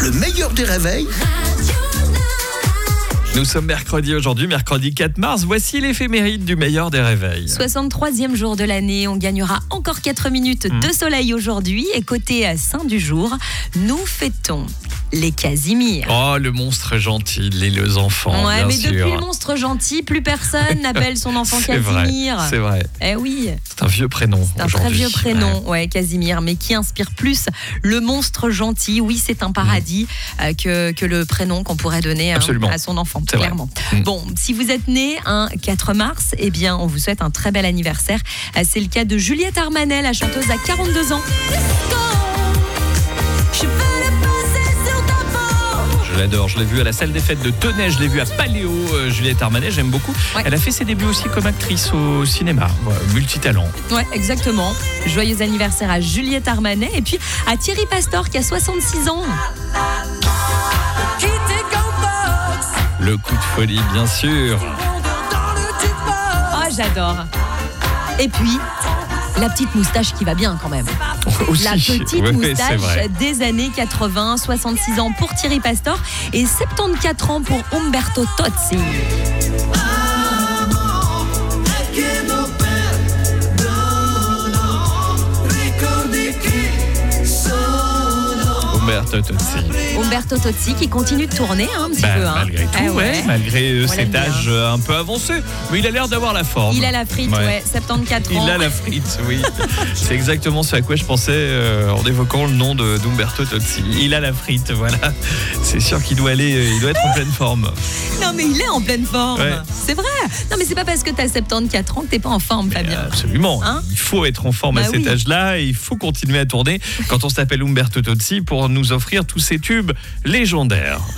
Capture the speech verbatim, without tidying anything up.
le meilleur des réveils. Nous sommes mercredi aujourd'hui, mercredi quatre mars. Voici l'éphéméride du meilleur des réveils. soixante-troisième jour de l'année, on gagnera encore quatre minutes mmh. de soleil aujourd'hui. Et côté saint du jour, nous fêtons les Casimir. Oh, le monstre gentil, les deux enfants, ouais, bien mais sûr. Depuis le monstre gentil, plus personne n'appelle son enfant c'est Casimir. Vrai, c'est vrai. Eh oui. C'est un vieux prénom C'est un aujourd'hui. très vieux prénom, ouais. ouais, Casimir, mais qui inspire plus le monstre gentil. Oui, c'est un paradis mmh. euh, que, que le prénom qu'on pourrait donner hein, à son enfant, c'est clairement. Mmh. Bon, si vous êtes né un quatre mars, eh bien, on vous souhaite un très bel anniversaire. C'est le cas de Juliette Armanet, la chanteuse à quarante-deux ans. Je l'adore, je l'ai vue à la salle des fêtes de Tenay, je l'ai vue à Paléo, euh, Juliette Armanet, j'aime beaucoup. Ouais. Elle a fait ses débuts aussi comme actrice au cinéma, ouais, multitalent. Ouais, exactement. Joyeux anniversaire à Juliette Armanet et puis à Thierry Pastor qui a soixante-six ans. Le coup de folie, bien sûr. Oh, j'adore. Et puis, la petite moustache qui va bien quand même. Aussi. La petite ouais, moustache des années quatre-vingts, soixante-six ans pour Thierry Pastor et soixante-quatorze ans pour Umberto Tozzi. Umberto Tozzi. Umberto Tozzi qui continue de tourner hein, un petit bah, peu. Hein. Malgré tout, eh ouais. Ouais, malgré euh, cet âge euh, un peu avancé. Mais il a l'air d'avoir la forme. Il a la frite, ouais, ouais soixante-quatorze ans. Il a la frite, oui. C'est exactement ce à quoi je pensais euh, en évoquant le nom de, d'Umberto Tozzi. Il a la frite, voilà. C'est sûr qu'il doit aller, euh, il doit être en pleine forme. Non, mais il est en pleine forme. Ouais. C'est vrai. Non, mais c'est pas parce que t'as soixante-quatorze ans que t'es pas en forme, Fabien. Absolument. Hein il faut être en forme bah, à cet oui. âge-là et il faut continuer à tourner quand on s'appelle Umberto Tozzi pour nous offrir tous ces tubes légendaires.